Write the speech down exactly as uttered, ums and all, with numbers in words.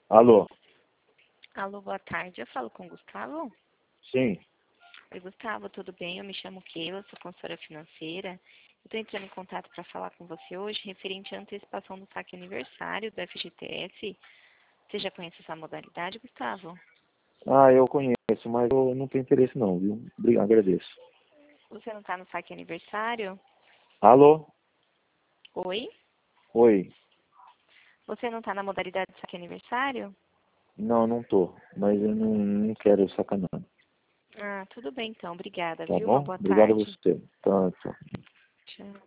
Alô? Alô, boa tarde. Eu falo com o Gustavo? Sim. Oi, Gustavo, tudo bem? Eu me chamo Keila, sou consultora financeira. Eu estou entrando em contato para falar com você hoje referente à antecipação do saque aniversário do F G T S. Você já conhece essa modalidade, Gustavo? Ah, eu conheço, mas eu não tenho interesse não, viu? Obrigado, agradeço. Você não está no saque aniversário? Alô? Oi? Oi. Você não está na modalidade de saque aniversário? Não, não tô. Mas eu não, não quero sacanagem. Ah, tudo bem então. Obrigada, Tá viu? Uma bom? boa Obrigado a tarde. você. Tá, tchau. Tchau.